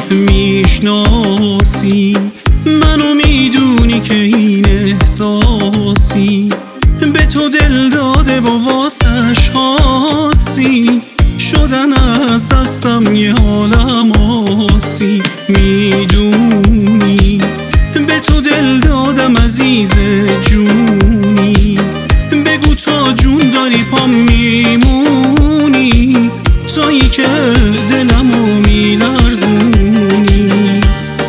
میشناسی منو، میدونی که این احساسی به تو دل داده و واسش خاصی، شدن از دستم یه عالم آسی. میدونی به تو دل دادم عزیز جونی، بگو تا جون داری پام میمونی، تویی که دلمو میلرزونی.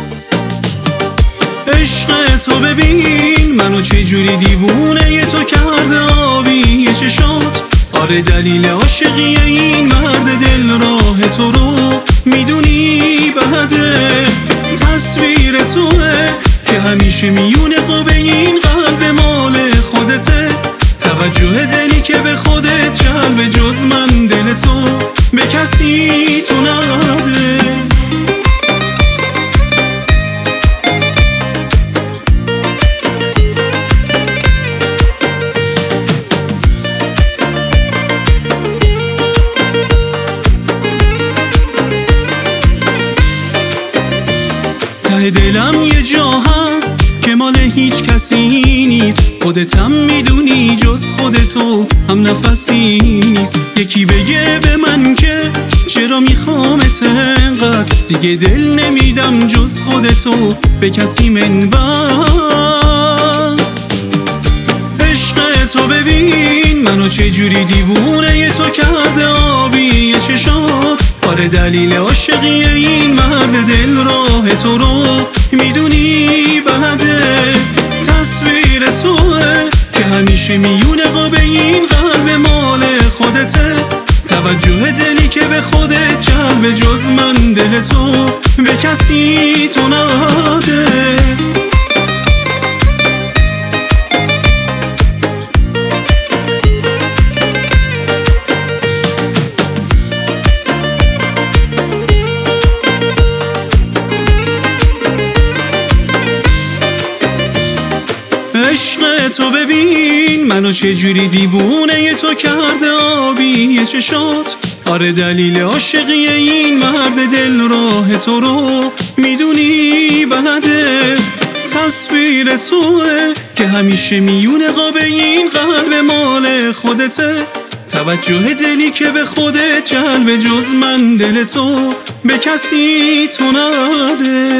عشق تو ببین منو چجوری دیوونه تو کرده آبی یه چشات. آره دلیل عاشقی این مرد دل راه تو رو میدونی بده. تصویر توه که همیشه میونه قاب این قلب مال خودته. توجه دلی که به خودت جلب جز من دل تو به کسی تو نده. ته دلم یه جا هست که مال هیچ کسی نیست، خودتم میدونی جز خودتو هم نفسی نیست. یکی بگه به من که چرا میخوامت انقدر، دیگه دل نمیدم جز خودتو به کسی من بعد. عشق تو ببین منو چجوری دیوونه تو کرده آبی یه چشات. آره دلیل عاشقی این مرد دل راه تو رو میدونی بلده. تصویر توه که همیشه میونه قاب این قلب مال خودته. توجه دلی که به خودت جلب جز من دل تو به کسی تو نده. عشق تو ببین منو چجوری دیوونه تو کرده آبی یه چشات. آره دلیل عاشقی این مرد دل راه تو رو میدونی بلده. تصویر توه که همیشه میونه قاب این قلب مال خودته. توجه دلی که به خودت جلب جز من دل تو به کسی تو نده.